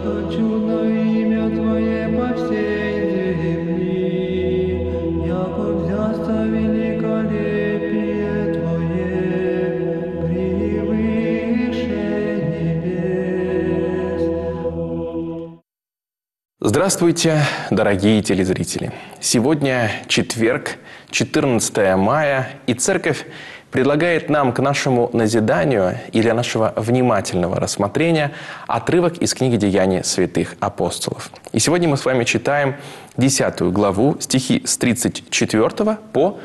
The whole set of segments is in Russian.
что чудно имя Твое по всей земли, яко взяться великолепие Твое превыше небес. Здравствуйте, дорогие телезрители! Сегодня четверг, 14 мая, и Церковь предлагает нам к нашему назиданию и для нашего внимательного рассмотрения отрывок из книги «Деяния святых апостолов». И сегодня мы с вами читаем 10 главу, стихи с 34 по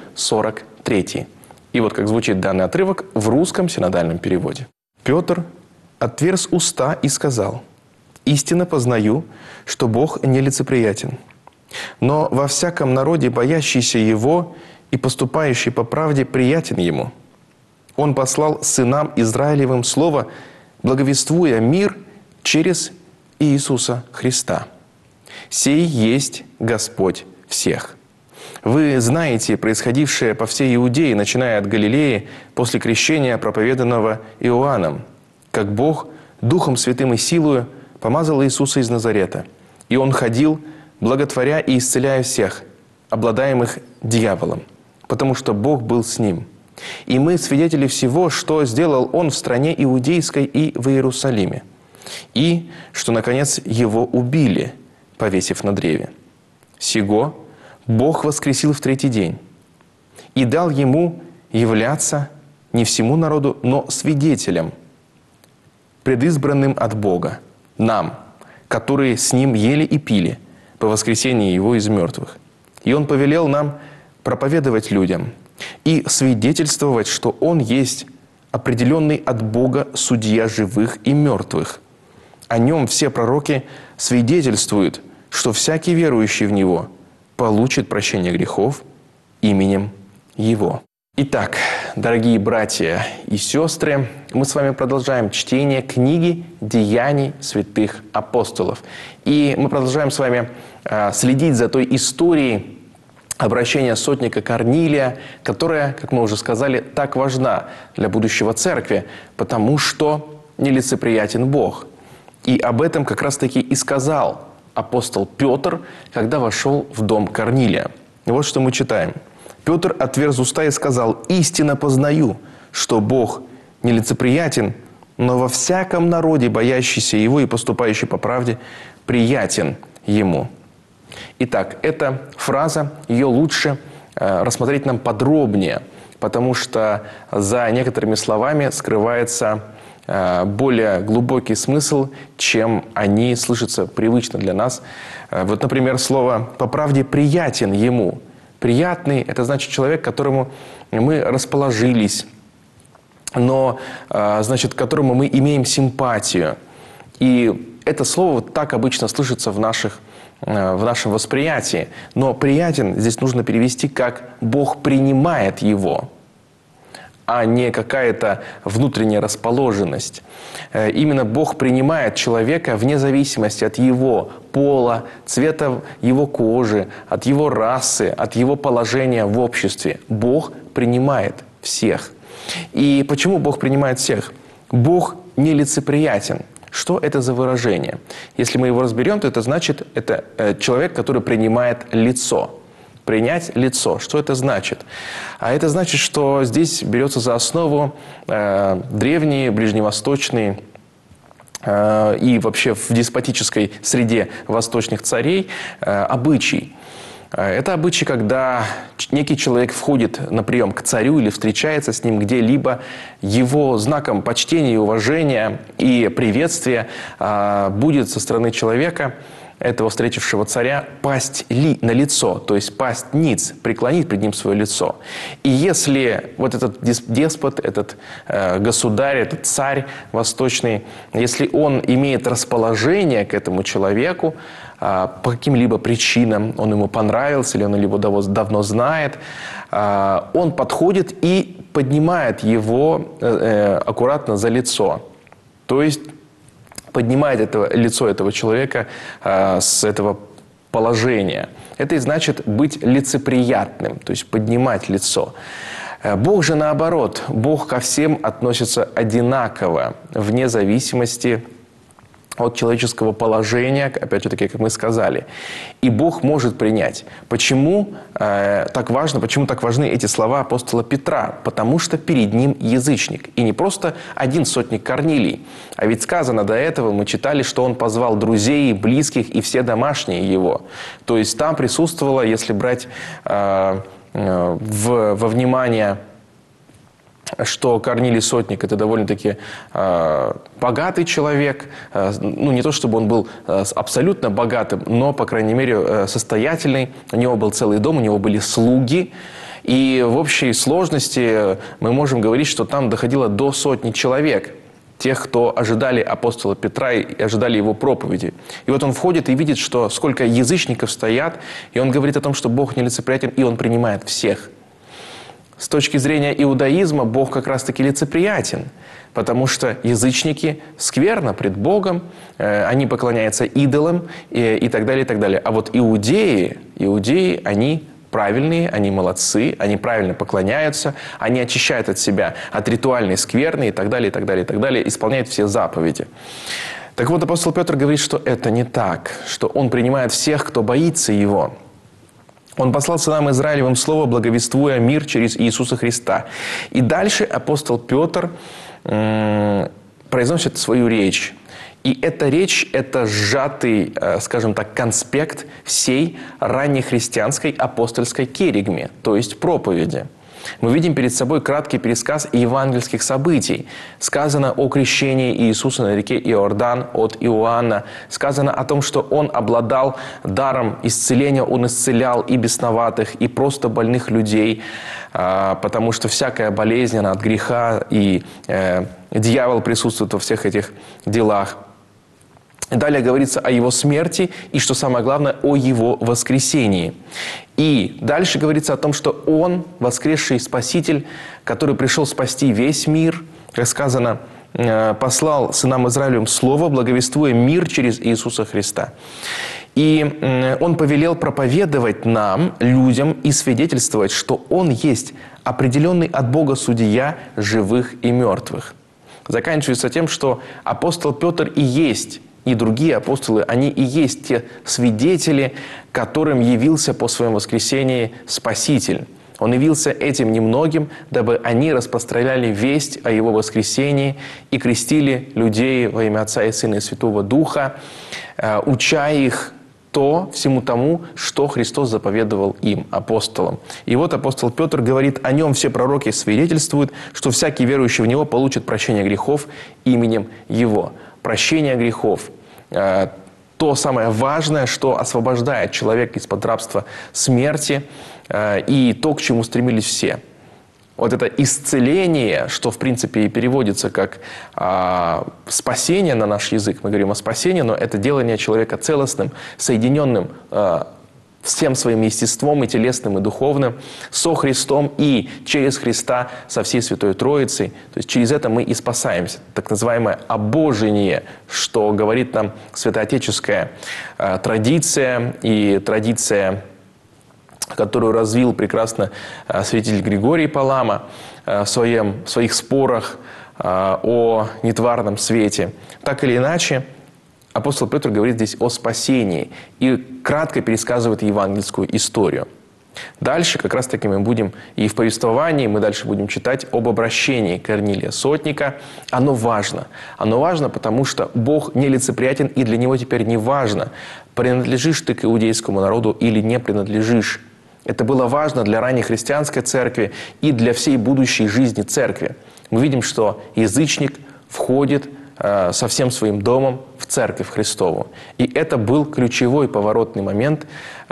43. И вот как звучит данный отрывок в русском синодальном переводе. «Петр отверз уста и сказал: истинно познаю, что Бог нелицеприятен. Но во всяком народе, боящийся Его и поступающий по правде, приятен Ему. Он послал сынам Израилевым слово, благовествуя мир через Иисуса Христа. Сей есть Господь всех». Вы знаете происходившее по всей Иудее, начиная от Галилеи, после крещения, проповеданного Иоанном, как Бог Духом Святым и силою помазал Иисуса из Назарета, и Он ходил, благотворя и исцеляя всех, обладаемых дьяволом, потому что Бог был с Ним. И мы свидетели всего, что сделал Он в стране Иудейской и в Иерусалиме, и что, наконец, Его убили, повесив на древе. Сего Бог воскресил в третий день и дал Ему являться не всему народу, но свидетелям, предизбранным от Бога, нам, которые с Ним ели и пили по воскресении Его из мертвых. И Он повелел нам проповедовать людям и свидетельствовать, что Он есть определенный от Бога судья живых и мертвых. О Нем все пророки свидетельствуют, что всякий верующий в Него получит прощение грехов именем Его. Итак, дорогие братья и сестры, мы с вами продолжаем чтение книги «Деяний святых апостолов». И мы продолжаем с вами следить за той историей обращения сотника Корнилия, которая, как мы уже сказали, так важна для будущего церкви, потому что нелицеприятен Бог. И об этом как раз-таки и сказал апостол Петр, когда вошел в дом Корнилия. И вот что мы читаем. «Петр отверз уста и сказал: истинно познаю, что Бог нелицеприятен, но во всяком народе, боящийся Его и поступающий по правде, приятен Ему». Итак, эта фраза, ее лучше рассмотреть нам подробнее, потому что за некоторыми словами скрывается более глубокий смысл, чем они слышатся привычно для нас. Вот, например, слово «по правде приятен Ему». Приятный – это значит человек, к которому мы расположились, но, значит, к которому мы имеем симпатию. И это слово вот так обычно слышится в нашем восприятии. Но «приятен» здесь нужно перевести как «Бог принимает его», а не какая-то внутренняя расположенность. Именно Бог принимает человека вне зависимости от его пола, цвета его кожи, от его расы, от его положения в обществе. Бог принимает всех. И почему Бог принимает всех? Бог нелицеприятен. Что это за выражение? Если мы его разберем, то это значит, это человек, который принимает лицо. Принять лицо. Что это значит? А это значит, что здесь берется за основу древние, ближневосточные и вообще в деспотической среде восточных царей обычай. Это обычай, когда некий человек входит на прием к царю или встречается с ним где-либо, его знаком почтения и уважения и приветствия будет со стороны человека, этого встретившего царя, пасть на лицо, то есть пасть ниц, преклонить пред ним свое лицо. И если вот этот деспот, этот государь, этот царь восточный, если он имеет расположение к этому человеку, по каким-либо причинам, он ему понравился или он его давно знает, он подходит и поднимает его аккуратно за лицо. То есть поднимает лицо этого человека с этого положения. Это и значит быть лицеприятным, то есть поднимать лицо. Бог же наоборот. Бог ко всем относится одинаково, вне зависимости от человеческого положения, опять же таки, как мы сказали. И Бог может принять. Почему так важны эти слова апостола Петра? Потому что перед ним язычник. И не просто один сотник Корнилий. А ведь сказано до этого, мы читали, что он позвал друзей, близких и все домашние его. То есть там присутствовало, если брать во внимание, что Корнилий Сотник – это довольно-таки богатый человек. Ну, не то чтобы он был абсолютно богатым, но, по крайней мере, состоятельный. У него был целый дом, у него были слуги. И в общей сложности мы можем говорить, что там доходило до 100 человек. Тех, кто ожидали апостола Петра и ожидали его проповеди. И вот он входит и видит, что сколько язычников стоят, и он говорит о том, что Бог нелицеприятен, и он принимает всех. С точки зрения иудаизма Бог как раз-таки лицеприятен, потому что язычники скверно пред Богом, они поклоняются идолам и так далее, и так далее. А вот иудеи, они правильные, они молодцы, они правильно поклоняются, они очищают от себя от ритуальной скверны и так далее, и так далее, и так далее, исполняют все заповеди. Так вот, апостол Петр говорит, что это не так, что он принимает всех, кто боится его. Он послал сынам Израилевым слово, благовествуя мир через Иисуса Христа. И дальше апостол Петр произносит свою речь. И эта речь – это сжатый, скажем так, конспект всей раннехристианской апостольской керигмы, то есть проповеди. Мы видим перед собой краткий пересказ евангельских событий. Сказано о крещении Иисуса на реке Иордан от Иоанна. Сказано о том, что Он обладал даром исцеления. Он исцелял и бесноватых, и просто больных людей, потому что всякая болезнь, она от греха, и дьявол присутствует во всех этих делах. Далее говорится о Его смерти и, что самое главное, о Его воскресении. И дальше говорится о том, что Он, воскресший Спаситель, который пришел спасти весь мир, как сказано, послал сынам Израилевым слово, благовествуя мир через Иисуса Христа. И Он повелел проповедовать нам, людям, и свидетельствовать, что Он есть определенный от Бога судья живых и мертвых. Заканчивается тем, что апостол Петр и есть, и другие апостолы, они и есть те свидетели, которым явился по своем воскресении Спаситель. Он явился этим немногим, дабы они распространяли весть о Его воскресении и крестили людей во имя Отца и Сына и Святого Духа, уча их всему тому, что Христос заповедовал им, апостолам. И вот апостол Петр говорит, о Нем все пророки свидетельствуют, что всякий верующий в Него получит прощение грехов именем Его. Прощение грехов – то самое важное, что освобождает человека из-под рабства смерти, и то, к чему стремились все. Вот это исцеление, что в принципе и переводится как спасение на наш язык, мы говорим о спасении, но это делание человека целостным, соединенным всем своим естеством, и телесным, и духовным, со Христом и через Христа со всей Святой Троицей. То есть через это мы и спасаемся. Так называемое обожение, что говорит нам святоотеческая традиция, и традиция, которую развил прекрасно святитель Григорий Палама в своих спорах о нетварном свете. Так или иначе, апостол Петр говорит здесь о спасении и кратко пересказывает евангельскую историю. Дальше как раз-таки мы будем и в повествовании, мы дальше будем читать об обращении Корнилия Сотника. Оно важно. Оно важно, потому что Бог нелицеприятен, и для Него теперь не важно, принадлежишь ты к иудейскому народу или не принадлежишь. Это было важно для ранней христианской церкви и для всей будущей жизни церкви. Мы видим, что язычник входит со всем своим домом в церковь Христову. И это был ключевой поворотный момент.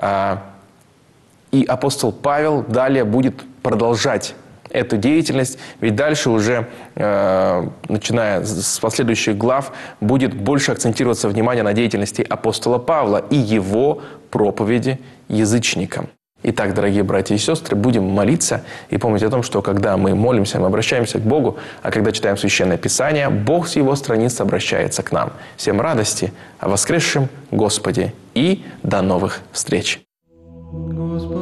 И апостол Павел далее будет продолжать эту деятельность, ведь дальше уже, начиная с последующих глав, будет больше акцентироваться внимание на деятельности апостола Павла и его проповеди язычникам. Итак, дорогие братья и сестры, будем молиться и помнить о том, что когда мы молимся, мы обращаемся к Богу, а когда читаем Священное Писание, Бог с Его страниц обращается к нам. Всем радости о воскресшем Господе и до новых встреч! Господи.